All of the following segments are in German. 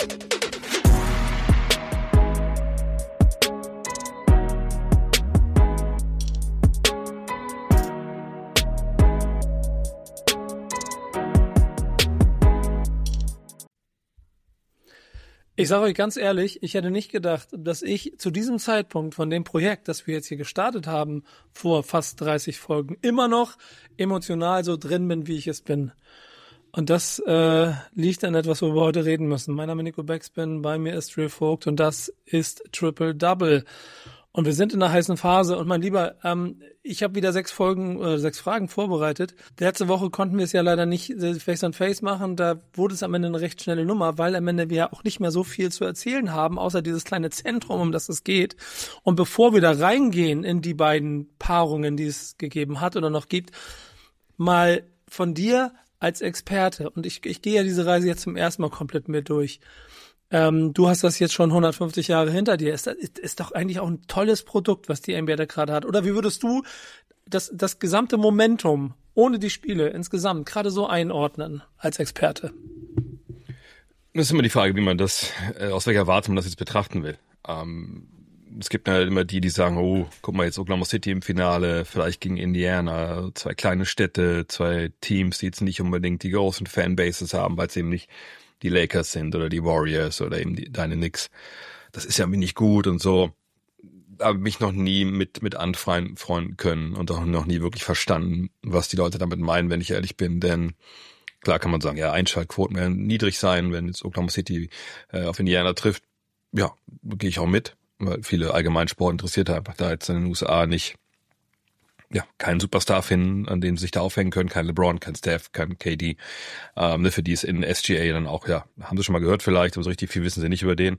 Ich sage euch ganz ehrlich, ich hätte nicht gedacht, dass ich zu diesem Zeitpunkt von dem Projekt, das wir jetzt hier gestartet haben, vor fast 30 Folgen, immer noch emotional so drin bin, wie ich es bin. Und das liegt an etwas, worüber wir heute reden müssen. Mein Name ist Nico Backspin, bei mir ist Real Vogt und das ist Triple Double. Und wir sind in einer heißen Phase. Und mein Lieber, ich habe wieder 6 Fragen vorbereitet. Letzte Woche konnten wir es ja leider nicht Face-on-Face machen. Da wurde es am Ende eine recht schnelle Nummer, weil am Ende wir ja auch nicht mehr so viel zu erzählen haben, außer dieses kleine Zentrum, um das es geht. Und bevor wir da reingehen in die beiden Paarungen, die es gegeben hat oder noch gibt, mal von dir als Experte. Und ich gehe ja diese Reise jetzt zum ersten Mal komplett mit durch. Du hast das jetzt schon 150 Jahre hinter dir. Ist doch eigentlich auch ein tolles Produkt, was die NBA da gerade hat. Oder wie würdest du das gesamte Momentum ohne die Spiele insgesamt gerade so einordnen als Experte? Das ist immer die Frage, wie man das, aus welcher Warte man das jetzt betrachten will. Es gibt ja immer die sagen, oh, guck mal, jetzt Oklahoma City im Finale, vielleicht gegen Indiana, 2 kleine Städte, 2 Teams, die jetzt nicht unbedingt die großen Fanbases haben, weil es eben nicht die Lakers sind oder die Warriors oder eben deine Knicks. Das ist ja mir nicht gut und so. Aber mich noch nie mit anfreunden können und auch noch nie wirklich verstanden, was die Leute damit meinen, wenn ich ehrlich bin. Denn klar kann man sagen, ja, Einschaltquoten werden niedrig sein, wenn jetzt Oklahoma City auf Indiana trifft. Ja, gehe ich auch mit, weil viele Allgemeinsport interessiert einfach da jetzt in den USA nicht. Ja, keinen Superstar finden, an dem sie sich da aufhängen können, kein LeBron, kein Steph, kein KD. Für die ist in SGA dann auch, ja, haben sie schon mal gehört vielleicht, aber so richtig viel wissen sie nicht über den.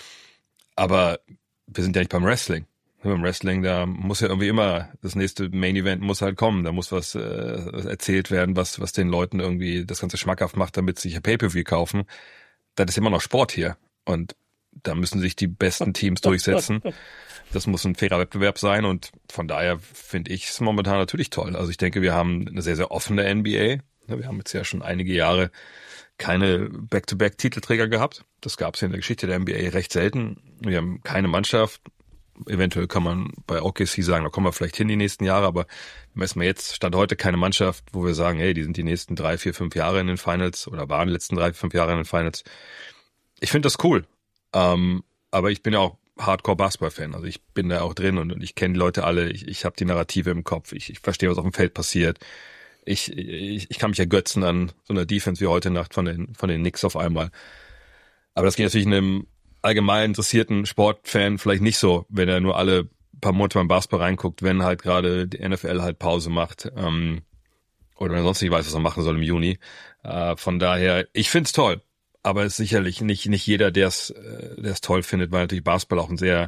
Aber wir sind ja nicht beim Wrestling. Beim Wrestling, da muss ja irgendwie immer, das nächste Main Event muss halt kommen, da muss was erzählt werden, was den Leuten irgendwie das Ganze schmackhaft macht, damit sie sich ein Pay-Per-View kaufen. Das ist immer noch Sport hier und da müssen sich die besten Teams durchsetzen. Das muss ein fairer Wettbewerb sein und von daher finde ich es momentan natürlich toll. Also ich denke, wir haben eine sehr, sehr offene NBA. Wir haben jetzt ja schon einige Jahre keine Back-to-Back-Titelträger gehabt. Das gab es in der Geschichte der NBA recht selten. Wir haben keine Mannschaft. Eventuell kann man bei OKC sagen, da kommen wir vielleicht hin die nächsten Jahre, aber messen wir jetzt, Stand heute keine Mannschaft, wo wir sagen, hey, die sind die nächsten 3, 4, 5 Jahre in den Finals oder waren die letzten 3, 5 Jahre in den Finals. Ich finde das cool. Aber ich bin ja auch Hardcore-Basketball-Fan. Also ich bin da auch drin und ich kenne die Leute alle. Ich habe die Narrative im Kopf. Ich verstehe, was auf dem Feld passiert. Ich kann mich ergötzen an so einer Defense wie heute Nacht von den Knicks auf einmal. Aber das geht natürlich einem allgemein interessierten Sportfan vielleicht nicht so, wenn er nur alle paar Monate beim Basketball reinguckt, wenn halt gerade die NFL halt Pause macht. Oder wenn er sonst nicht weiß, was er machen soll im Juni. Von daher, ich find's toll. Aber es ist sicherlich nicht jeder, der es toll findet, weil natürlich Basketball auch ein sehr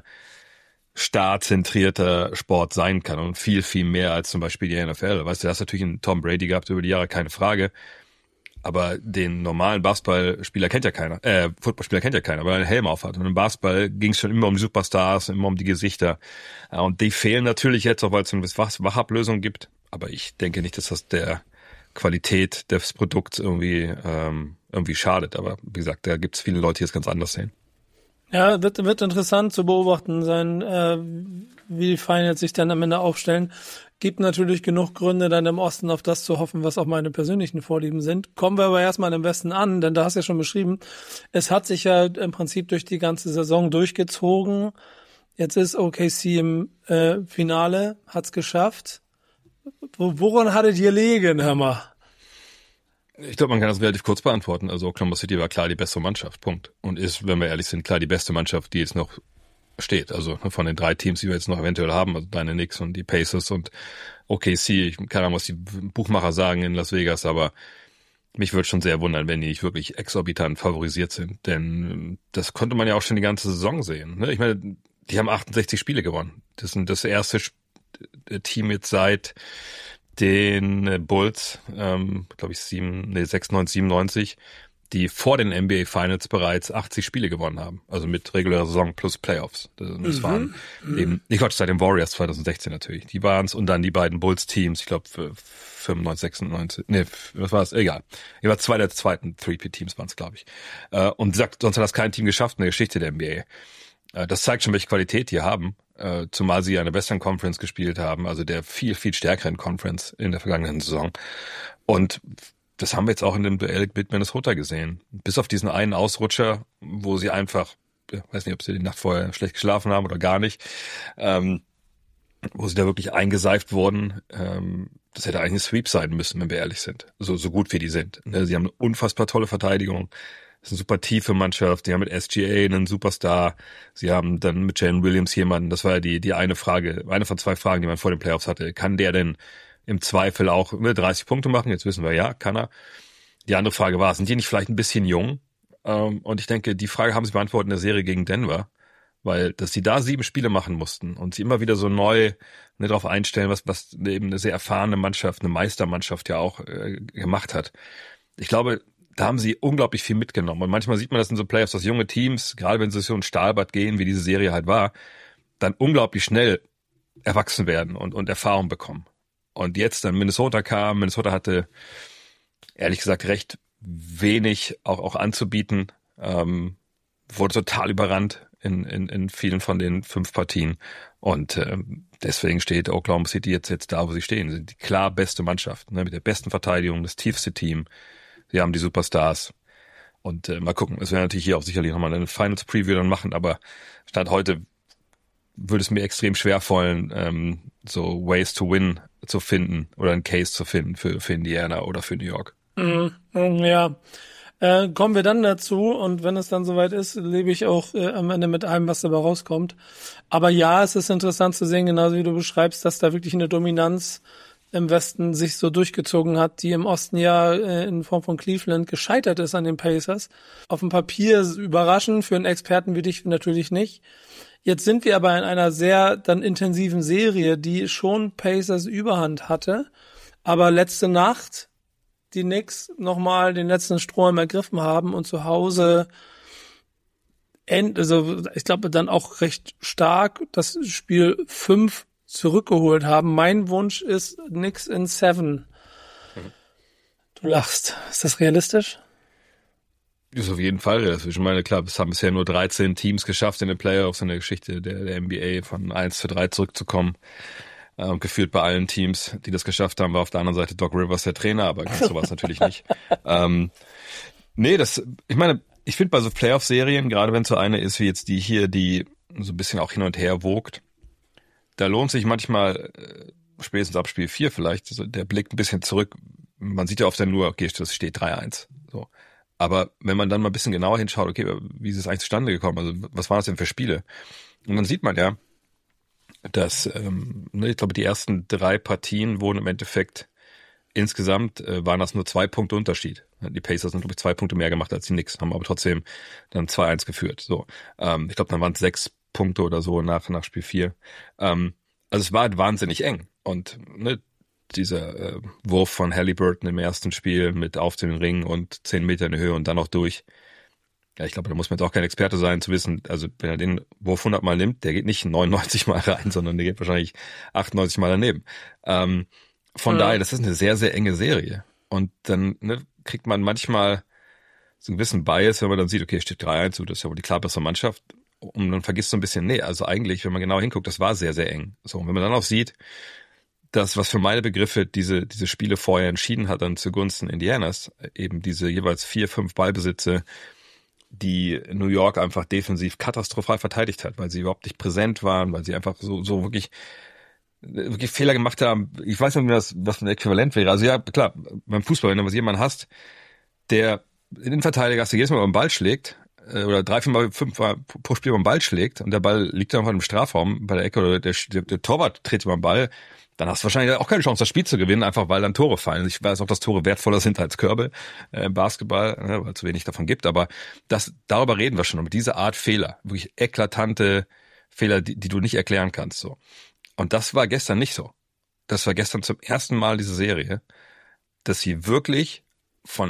starzentrierter Sport sein kann und viel, viel mehr als zum Beispiel die NFL. Weißt du, du hast natürlich einen Tom Brady gehabt über die Jahre, keine Frage. Aber den normalen Basketballspieler kennt ja keiner. Footballspieler kennt ja keiner, weil er einen Helm aufhat. Und im Basketball ging es schon immer um die Superstars, immer um die Gesichter. Und die fehlen natürlich jetzt, auch weil es eine Wachablösung gibt. Aber ich denke nicht, dass das der Qualität des Produkts irgendwie schadet. Aber wie gesagt, da gibt es viele Leute, die es ganz anders sehen. Ja, wird interessant zu beobachten sein, wie die Finals sich dann am Ende aufstellen. Gibt natürlich genug Gründe, dann im Osten auf das zu hoffen, was auch meine persönlichen Vorlieben sind. Kommen wir aber erstmal im Westen an, denn da hast du ja schon beschrieben, es hat sich ja im Prinzip durch die ganze Saison durchgezogen. Jetzt ist OKC im Finale, hat's geschafft. Woran hattet ihr liegen, hör mal? Ich glaube, man kann das relativ kurz beantworten. Also Oklahoma City war klar die bessere Mannschaft, Punkt. Und ist, wenn wir ehrlich sind, klar die beste Mannschaft, die jetzt noch steht. Also von den 3 Teams, die wir jetzt noch eventuell haben, also deine Knicks und die Pacers und OKC. Ich keine Ahnung, was die Buchmacher sagen in Las Vegas, aber mich würde schon sehr wundern, wenn die nicht wirklich exorbitant favorisiert sind. Denn das konnte man ja auch schon die ganze Saison sehen. Ne? Ich meine, die haben 68 Spiele gewonnen. Das sind das erste Team jetzt seit den Bulls, glaube ich 96, 97, die vor den NBA Finals bereits 80 Spiele gewonnen haben. Also mit regulärer Saison plus Playoffs. Das waren eben, seit den Warriors 2016 natürlich. Die waren's und dann die beiden Bulls-Teams, ich glaube 95, 96, was war es? Egal. Ich war zwei der zweiten 3P-Teams waren's, glaube ich. Und sagt, sonst hat das kein Team geschafft in der Geschichte der NBA. Das zeigt schon, welche Qualität die haben, zumal sie eine Western Conference gespielt haben, also der viel, viel stärkeren Conference in der vergangenen Saison. Und das haben wir jetzt auch in dem Duell mit Minnesota gesehen. Bis auf diesen einen Ausrutscher, wo sie einfach, weiß nicht, ob sie die Nacht vorher schlecht geschlafen haben oder gar nicht, wo sie da wirklich eingeseift wurden. Das hätte eigentlich ein Sweep sein müssen, wenn wir ehrlich sind. So gut wie die sind. Sie haben eine unfassbar tolle Verteidigung. Das ist eine super tiefe Mannschaft. Die haben mit SGA einen Superstar. Sie haben dann mit Jalen Williams jemanden. Das war ja die eine Frage, eine von zwei Fragen, die man vor den Playoffs hatte. Kann der denn im Zweifel auch 30 Punkte machen? Jetzt wissen wir, ja, kann er. Die andere Frage war, sind die nicht vielleicht ein bisschen jung? Und ich denke, die Frage haben sie beantwortet in der Serie gegen Denver. Weil, dass sie da 7 Spiele machen mussten und sie immer wieder so neu darauf einstellen, was eben eine sehr erfahrene Mannschaft, eine Meistermannschaft ja auch gemacht hat. Ich glaube, da haben sie unglaublich viel mitgenommen. Und manchmal sieht man das in so Playoffs, dass junge Teams, gerade wenn sie so ein Stahlbad gehen, wie diese Serie halt war, dann unglaublich schnell erwachsen werden und Erfahrung bekommen. Und jetzt dann Minnesota kam. Minnesota hatte, ehrlich gesagt, recht wenig auch anzubieten. Wurde total überrannt in vielen von den 5 Partien. Und deswegen steht Oklahoma City jetzt da, wo sie stehen. Sie sind die klar beste Mannschaft, mit der besten Verteidigung, das tiefste Team. Sie haben die Superstars. Und mal gucken, es wäre natürlich hier auch sicherlich nochmal eine Finals-Preview dann machen, aber Stand heute würde es mir extrem schwer fallen, so Ways to Win zu finden oder einen Case zu finden für Indiana oder für New York. Ja, kommen wir dann dazu und wenn es dann soweit ist, lebe ich auch am Ende mit allem, was dabei rauskommt. Aber ja, es ist interessant zu sehen, genauso wie du beschreibst, dass da wirklich eine Dominanz im Westen sich so durchgezogen hat, die im Osten ja in Form von Cleveland gescheitert ist an den Pacers. Auf dem Papier überraschend, für einen Experten wie dich natürlich nicht. Jetzt sind wir aber in einer sehr dann intensiven Serie, die schon Pacers Überhand hatte, aber letzte Nacht die Knicks nochmal den letzten Strohhalm ergriffen haben und zu Hause also ich glaube dann auch recht stark das Spiel 5 zurückgeholt haben. Mein Wunsch ist Knicks in 7. Du lachst. Ist das realistisch? Ist auf jeden Fall realistisch. Ich meine, klar, es haben bisher nur 13 Teams geschafft in den Playoffs in der Geschichte der NBA von 1-3 zurückzukommen. Gefühlt bei allen Teams, die das geschafft haben, war auf der anderen Seite Doc Rivers der Trainer, aber ganz so war es natürlich nicht. Ich meine, ich finde bei so Playoff-Serien, gerade wenn es so eine ist wie jetzt die hier, die so ein bisschen auch hin und her wogt, da lohnt sich manchmal, spätestens ab Spiel 4 vielleicht, so der Blick ein bisschen zurück. Man sieht ja oft dann nur, okay, das steht 3-1. So. Aber wenn man dann mal ein bisschen genauer hinschaut, okay, wie ist es eigentlich zustande gekommen? Also was waren das denn für Spiele? Und dann sieht man ja, dass, ich glaube, die ersten 3 Partien wurden im Endeffekt insgesamt waren das nur 2 Punkte Unterschied. Die Pacers haben, glaube ich, 2 Punkte mehr gemacht als die Knicks, haben aber trotzdem dann 2-1 geführt. So, ich glaube, dann waren es 6 Punkte oder so nach Spiel 4. Also es war halt wahnsinnig eng. Und dieser Wurf von Haliburton im ersten Spiel mit auf den Ring und 10 Meter in der Höhe und dann noch durch. Ja, ich glaube, da muss man jetzt auch kein Experte sein, zu wissen, also wenn er den Wurf 100 Mal nimmt, der geht nicht 99 Mal rein, sondern der geht wahrscheinlich 98 Mal daneben. Von daher, das ist eine sehr, sehr enge Serie. Und dann kriegt man manchmal so einen gewissen Bias, wenn man dann sieht, okay, steht 3-1, das ist ja wohl die klar bessere Mannschaft. Und dann vergisst du ein bisschen, also eigentlich, wenn man genau hinguckt, das war sehr, sehr eng. So, und wenn man dann auch sieht, dass, was für meine Begriffe diese Spiele vorher entschieden hat, dann zugunsten Indianas, eben diese jeweils 4-5 Ballbesitze, die New York einfach defensiv katastrophal verteidigt hat, weil sie überhaupt nicht präsent waren, weil sie einfach so wirklich Fehler gemacht haben. Ich weiß nicht, was ein Äquivalent wäre. Also ja, klar, beim Fußball, wenn du jemanden hast, der in den Verteidiger hast, der jedes Mal beim Ball schlägt, oder 3, 4 Mal, 5 Mal pro Spiel beim Ball schlägt und der Ball liegt einfach im Strafraum bei der Ecke oder der Torwart tritt beim Ball, dann hast du wahrscheinlich auch keine Chance, das Spiel zu gewinnen, einfach weil dann Tore fallen. Ich weiß auch, dass Tore wertvoller sind als Körbe im Basketball, weil es zu wenig davon gibt, aber darüber reden wir schon, über diese Art Fehler, wirklich eklatante Fehler, die du nicht erklären kannst. So. Und das war gestern nicht so. Das war gestern zum ersten Mal diese Serie, dass sie wirklich von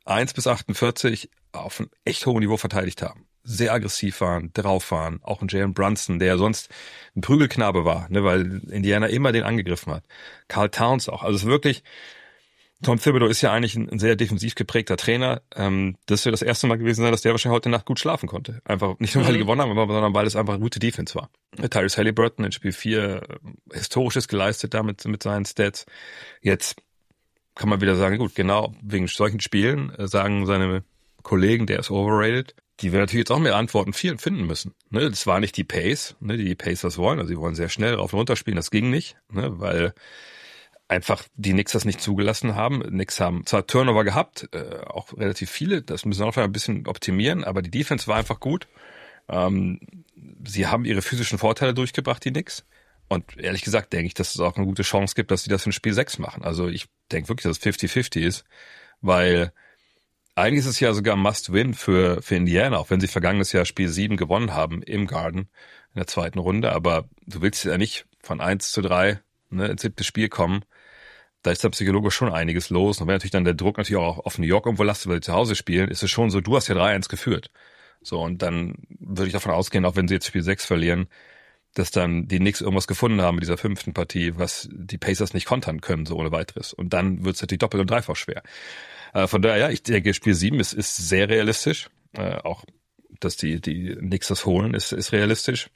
1 bis 48 auf einem echt hohen Niveau verteidigt haben. Sehr aggressiv waren, drauf waren. Auch ein Jalen Brunson, der sonst ein Prügelknabe war, ne, weil Indiana immer den angegriffen hat. Karl Towns auch. Also es ist wirklich, Tom Thibodeau ist ja eigentlich ein sehr defensiv geprägter Trainer. Das wird das erste Mal gewesen sein, dass der wahrscheinlich heute Nacht gut schlafen konnte. Einfach nicht nur, weil die gewonnen haben, sondern weil es einfach eine gute Defense war. Tyrese Haliburton in Spiel 4 Historisches geleistet damit mit seinen Stats. Jetzt kann man wieder sagen, gut, genau wegen solchen Spielen sagen seine Kollegen, der ist overrated. Die werden natürlich jetzt auch mehr Antworten finden müssen. Ne, das war nicht die Pace, ne, die Pacers wollen. Also sie wollen sehr schnell rauf und runter spielen. Das ging nicht, ne, weil einfach die Knicks das nicht zugelassen haben. Knicks haben zwar Turnover gehabt, auch relativ viele. Das müssen wir auch ein bisschen optimieren. Aber die Defense war einfach gut. Sie haben ihre physischen Vorteile durchgebracht, die Knicks. Und ehrlich gesagt denke ich, dass es auch eine gute Chance gibt, dass sie das in Spiel 6 machen. Also ich denke wirklich, dass es 50-50 ist, weil eigentlich ist es ja sogar Must-Win für Indiana, auch wenn sie vergangenes Jahr Spiel 7 gewonnen haben im Garden in der zweiten Runde. Aber du willst ja nicht von 1-3 ins 7. Spiel kommen. Da ist da psychologisch schon einiges los. Und wenn natürlich dann der Druck natürlich auch auf New York irgendwo lastet, weil sie zu Hause spielen, ist es schon so, du hast ja 3-1 geführt. So, und dann würde ich davon ausgehen, auch wenn sie jetzt Spiel 6 verlieren, dass dann die Knicks irgendwas gefunden haben mit dieser 5. Partie, was die Pacers nicht kontern können, so ohne weiteres. Und dann wird es natürlich doppelt und dreifach schwer. Von daher, ja, ich denke, Spiel 7 ist sehr realistisch. Auch, dass die Knicks das holen, ist realistisch.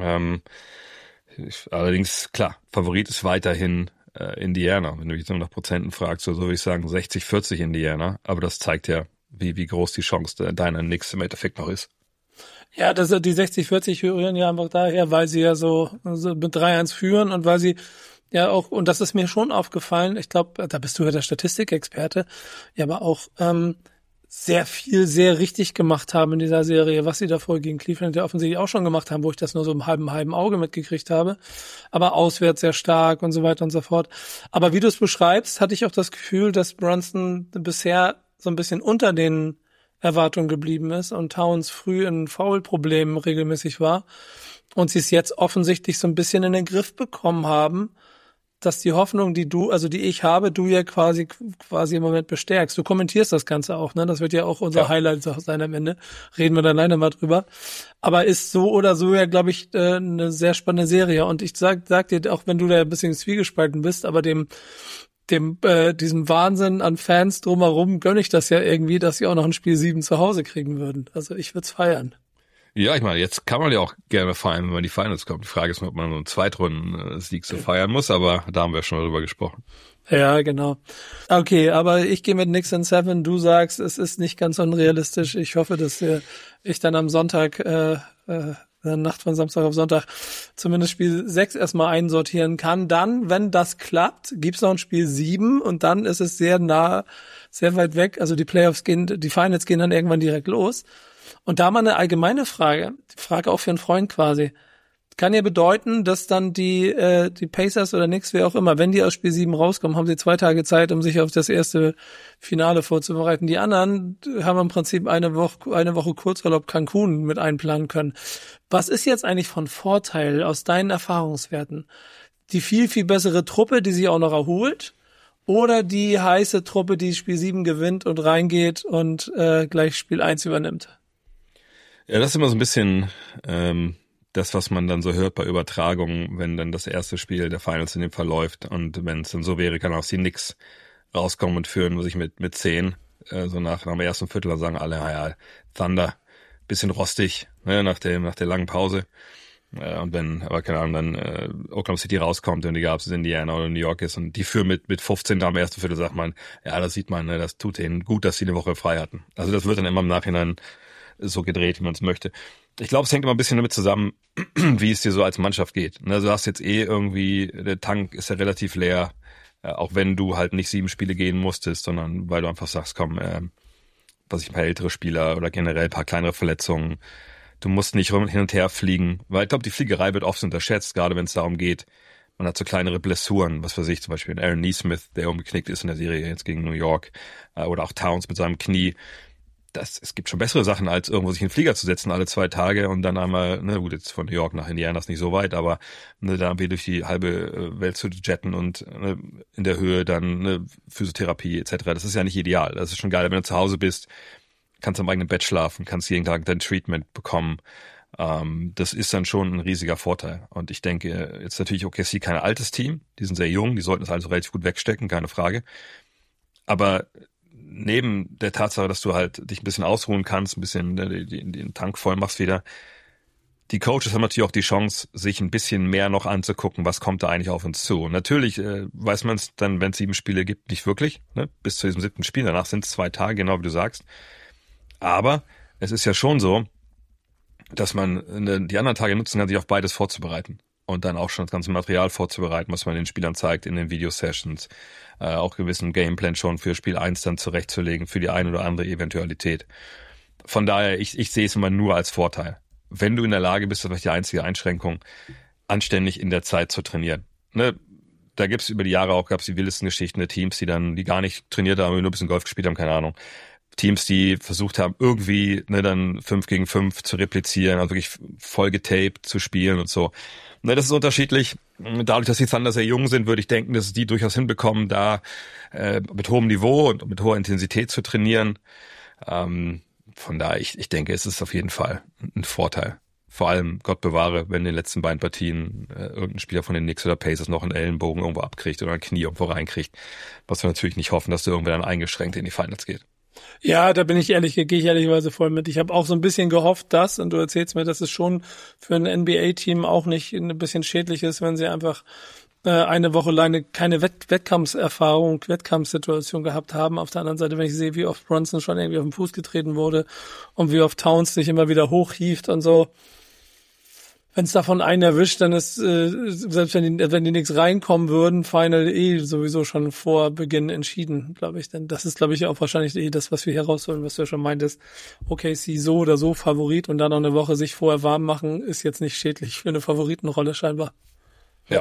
Allerdings, klar, Favorit ist weiterhin Indiana. Wenn du mich nur nach Prozenten fragst, so würde ich sagen 60-40 Indiana. Aber das zeigt ja, wie groß die Chance deiner Knicks im Endeffekt noch ist. Ja, die 60-40 rühren ja einfach daher, weil sie ja so mit 3-1 führen und weil sie ja auch, und das ist mir schon aufgefallen, ich glaube, da bist du ja der Statistikexperte, ja, aber auch sehr viel, sehr richtig gemacht haben in dieser Serie, was sie davor gegen Cleveland ja offensichtlich auch schon gemacht haben, wo ich das nur so im halben Auge mitgekriegt habe, aber auswärts sehr stark und so weiter und so fort. Aber wie du es beschreibst, hatte ich auch das Gefühl, dass Brunson bisher so ein bisschen unter den Erwartungen geblieben ist und Towns früh in Foul-Problemen regelmäßig war und sie es jetzt offensichtlich so ein bisschen in den Griff bekommen haben, dass die Hoffnung, die ich habe, du ja quasi im Moment bestärkst. Du kommentierst das Ganze auch, ne? Das wird ja auch unser Highlight sein am Ende. Reden wir dann leider mal drüber. Aber ist so oder so ja, glaube ich, eine sehr spannende Serie. Und ich sag dir, auch wenn du da ein bisschen zwiegespalten bist, aber diesem Wahnsinn an Fans drumherum gönne ich das ja irgendwie, dass sie auch noch ein Spiel 7 zu Hause kriegen würden. Also ich würde es feiern. Ja, ich meine, jetzt kann man ja auch gerne feiern, wenn man in die Finals kommt. Die Frage ist, ob man so einen Zweitrunden-Sieg so feiern muss, aber da haben wir schon drüber gesprochen. Ja, genau. Okay, aber ich gehe mit Knicks in 7. Du sagst, es ist nicht ganz unrealistisch. Ich hoffe, dass ich dann am Sonntag, Nacht von Samstag auf Sonntag, zumindest Spiel 6 erstmal einsortieren kann. Dann, wenn das klappt, gibt's noch ein Spiel 7 und dann ist es sehr nah, sehr weit weg. Also die Finals gehen dann irgendwann direkt los. Und da mal eine allgemeine Frage, die Frage auch für einen Freund quasi. Kann ja bedeuten, dass dann die Pacers oder Knicks, wer auch immer, wenn die aus Spiel 7 rauskommen, haben sie 2 Tage Zeit, um sich auf das erste Finale vorzubereiten. Die anderen haben im Prinzip eine Woche Kurzurlaub Cancun mit einplanen können. Was ist jetzt eigentlich von Vorteil aus deinen Erfahrungswerten? Die viel, viel bessere Truppe, die sich auch noch erholt? Oder die heiße Truppe, die Spiel 7 gewinnt und reingeht und gleich Spiel 1 übernimmt? Ja, das ist immer so ein bisschen das, was man dann so hört bei Übertragungen, wenn dann das erste Spiel der Finals in dem Fall läuft. Und wenn es dann so wäre, kann auch die Knicks rauskommen und führen, muss ich mit 10, so nach dem ersten Viertel, dann sagen alle, ja, Thunder, bisschen rostig, ne, nach der langen Pause. Und wenn, aber keine Ahnung, dann Oklahoma City rauskommt und egal, ob es Indiana oder New York ist und die führen mit 15 am ersten Viertel, sagt man, ja, das sieht man, ne, das tut denen gut, dass sie eine Woche frei hatten. Also das wird dann immer im Nachhinein so gedreht, wie man es möchte. Ich glaube, es hängt immer ein bisschen damit zusammen, wie es dir so als Mannschaft geht. Also du hast jetzt irgendwie, der Tank ist ja relativ leer, auch wenn du halt nicht 7 Spiele gehen musstest, sondern weil du einfach sagst, komm, ein paar ältere Spieler oder generell ein paar kleinere Verletzungen. Du musst nicht hin und her fliegen, weil ich glaube, die Fliegerei wird oft unterschätzt, gerade wenn es darum geht, man hat so kleinere Blessuren, was weiß ich, zum Beispiel Aaron Nesmith, der umgeknickt ist in der Serie jetzt gegen New York, oder auch Towns mit seinem Knie. es gibt schon bessere Sachen, als irgendwo sich in den Flieger zu setzen alle 2 Tage und dann einmal, gut, jetzt von New York nach Indiana ist nicht so weit, aber da wieder durch die halbe Welt zu jetten und in der Höhe dann Physiotherapie etc. Das ist ja nicht ideal. Das ist schon geil, wenn du zu Hause bist, kannst am eigenen Bett schlafen, kannst jeden Tag dein Treatment bekommen. Das ist dann schon ein riesiger Vorteil. Und ich denke, jetzt natürlich OKC kein altes Team, die sind sehr jung, die sollten das also relativ gut wegstecken, keine Frage. Aber neben der Tatsache, dass du halt dich ein bisschen ausruhen kannst, ein bisschen den Tank voll machst wieder, die Coaches haben natürlich auch die Chance, sich ein bisschen mehr noch anzugucken, was kommt da eigentlich auf uns zu. Und natürlich weiß man es dann, wenn es 7 Spiele gibt, nicht wirklich, bis zu diesem 7. Spiel. Danach sind es 2 Tage, genau wie du sagst. Aber es ist ja schon so, dass man die anderen Tage nutzen kann, sich auf beides vorzubereiten. Und dann auch schon das ganze Material vorzubereiten, was man den Spielern zeigt in den Videosessions, auch gewissen Gameplan schon für Spiel 1 dann zurechtzulegen, für die eine oder andere Eventualität. Von daher, ich sehe es immer nur als Vorteil. Wenn du in der Lage bist, das ist die einzige Einschränkung, anständig in der Zeit zu trainieren. Da gibt's über die Jahre auch, gab's die wildesten Geschichten der Teams, die gar nicht trainiert haben, nur ein bisschen Golf gespielt haben, keine Ahnung. Teams, die versucht haben, irgendwie dann 5 gegen 5 zu replizieren, also wirklich voll getaped zu spielen und so. Das ist unterschiedlich. Dadurch, dass die Thunder sehr jung sind, würde ich denken, dass die durchaus hinbekommen, da mit hohem Niveau und mit hoher Intensität zu trainieren. Von daher, ich denke, es ist auf jeden Fall ein Vorteil. Vor allem, Gott bewahre, wenn in den letzten beiden Partien irgendein Spieler von den Knicks oder Pacers noch einen Ellenbogen irgendwo abkriegt oder ein Knie irgendwo reinkriegt. Was wir natürlich nicht hoffen, dass der irgendwer dann eingeschränkt in die Finals geht. Ja, da gehe ich ehrlicherweise voll mit. Ich habe auch so ein bisschen gehofft, und du erzählst mir, dass es schon für ein NBA-Team auch nicht ein bisschen schädlich ist, wenn sie einfach eine Woche lang keine Wettkampfsituation gehabt haben. Auf der anderen Seite, wenn ich sehe, wie oft Bronson schon irgendwie auf den Fuß getreten wurde und wie oft Towns sich immer wieder hochhieft und so. Wenn es davon einen erwischt, dann ist, selbst wenn die Knicks reinkommen würden, Final sowieso schon vor Beginn entschieden, glaube ich. Denn das ist, glaube ich, auch wahrscheinlich das, was wir hier rausholen, was du ja schon meintest. OKC so oder so Favorit und dann noch eine Woche sich vorher warm machen, ist jetzt nicht schädlich für eine Favoritenrolle scheinbar. Ja.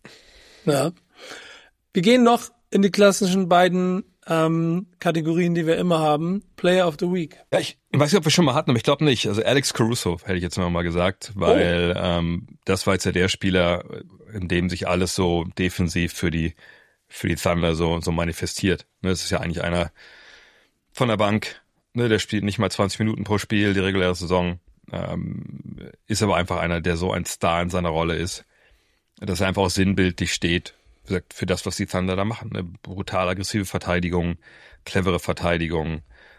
Wir gehen noch in die klassischen beiden Kategorien, die wir immer haben. Player of the Week. Ja, ich weiß nicht, ob wir schon mal hatten, aber ich glaube nicht. Also Alex Caruso hätte ich jetzt mal gesagt, weil das war jetzt ja der Spieler, in dem sich alles so defensiv für die Thunder so manifestiert. Das ist ja eigentlich einer von der Bank, der spielt nicht mal 20 Minuten pro Spiel, die reguläre Saison, ist aber einfach einer, der so ein Star in seiner Rolle ist, dass er einfach auch sinnbildlich steht, wie gesagt, für das, was die Thunder da machen. Eine brutal aggressive Verteidigung, clevere Verteidigung.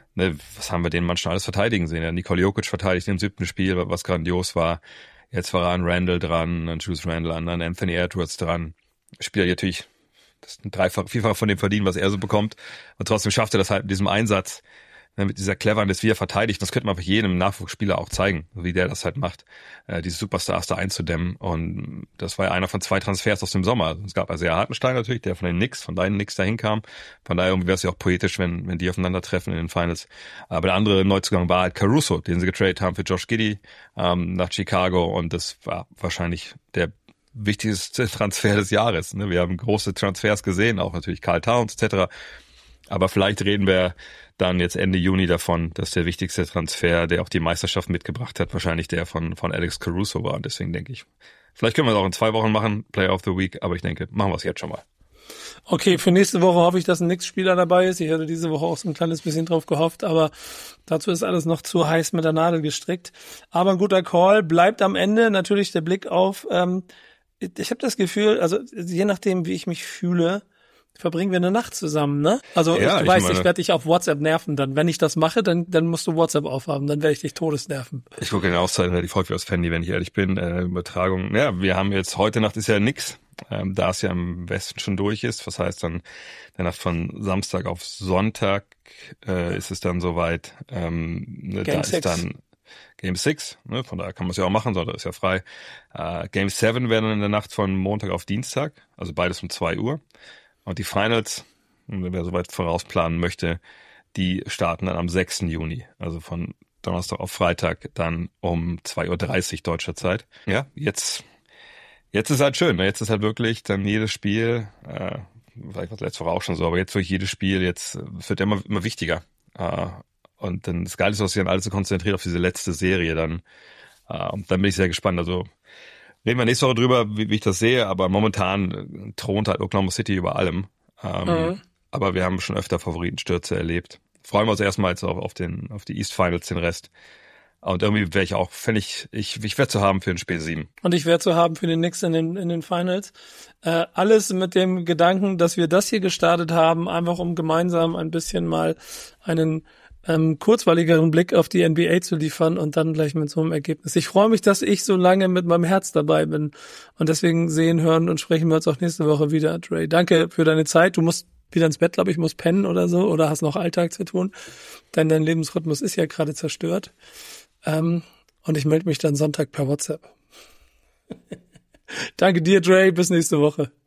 Was haben wir den manchmal alles verteidigen sehen? Ja, Nikola Jokic verteidigt im 7. Spiel, was grandios war. Jetzt war an Randall dran, an Julius Randle, an Anthony Edwards dran. Spieler natürlich, das ist ein Vierfach von dem verdienen, was er so bekommt. Und trotzdem schafft er das halt mit diesem Einsatz, mit dieser Cleverness, wie er verteidigt. Das könnte man einfach jedem Nachwuchsspieler auch zeigen, wie der das halt macht, diese Superstars da einzudämmen. Und das war ja einer von 2 Transfers aus dem Sommer. Es gab also Hartenstein natürlich, der von deinen Knicks dahin kam. Von daher irgendwie wäre es ja auch poetisch, wenn die aufeinandertreffen in den Finals. Aber der andere Neuzugang war halt Caruso, den sie getradet haben für Josh Giddey nach Chicago. Und das war wahrscheinlich der wichtigste Transfer des Jahres. Wir haben große Transfers gesehen, auch natürlich Karl Towns etc. Aber vielleicht reden wir dann jetzt Ende Juni davon, dass der wichtigste Transfer, der auch die Meisterschaft mitgebracht hat, wahrscheinlich der von Alex Caruso war. Und deswegen denke ich, vielleicht können wir es auch in 2 Wochen machen, Player of the Week, aber ich denke, machen wir es jetzt schon mal. Okay, für nächste Woche hoffe ich, dass ein Knicks-Spieler dabei ist. Ich hatte diese Woche auch so ein kleines bisschen drauf gehofft, aber dazu ist alles noch zu heiß mit der Nadel gestrickt. Aber ein guter Call, bleibt am Ende natürlich der Blick auf, ich habe das Gefühl, also je nachdem, wie ich mich fühle, verbringen wir eine Nacht zusammen, ne? Also ja, ich werde dich auf WhatsApp nerven dann. Wenn ich das mache, dann musst du WhatsApp aufhaben, dann werde ich dich todesnerven. Ich gucke in der Auszeit relativ häufig aufs Handy, wenn ich ehrlich bin. Übertragung, ja, wir haben jetzt, heute Nacht ist ja nix, da es ja im Westen schon durch ist. Was heißt dann, der Nacht von Samstag auf Sonntag ist es dann soweit. Da ist dann Game 6, von daher kann man es ja auch machen, Sonntag ist ja frei. Game 7 wäre dann in der Nacht von Montag auf Dienstag, also beides um 2 Uhr. Und die Finals, wer soweit vorausplanen möchte, die starten dann am 6. Juni, also von Donnerstag auf Freitag, dann um 2:30 Uhr deutscher Zeit. Ja, jetzt ist halt schön, jetzt ist halt wirklich dann jedes Spiel, vielleicht war es letzte Woche auch schon so, aber jetzt durch jedes Spiel, jetzt wird immer wichtiger. Und dann das Geile ist, dass sich dann alles so konzentriert auf diese letzte Serie dann. Und dann bin ich sehr gespannt. Also reden wir nächste Woche drüber, wie ich das sehe, aber momentan thront halt Oklahoma City über allem. Aber wir haben schon öfter Favoritenstürze erlebt. Freuen wir uns erstmal jetzt auf die East Finals, den Rest. Und irgendwie wäre ich auch, ich wäre zu haben für ein Spiel 7. Und ich wäre zu haben für den Knicks in den Finals. Alles mit dem Gedanken, dass wir das hier gestartet haben, einfach um gemeinsam ein bisschen mal einen kurzweiligeren Blick auf die NBA zu liefern und dann gleich mit so einem Ergebnis. Ich freue mich, dass ich so lange mit meinem Herz dabei bin. Und deswegen sehen, hören und sprechen wir uns auch nächste Woche wieder, Dre. Danke für deine Zeit. Du musst wieder ins Bett, glaube ich, musst pennen oder so, oder hast noch Alltag zu tun. Denn dein Lebensrhythmus ist ja gerade zerstört. Und ich melde mich dann Sonntag per WhatsApp. Danke dir, Dre. Bis nächste Woche.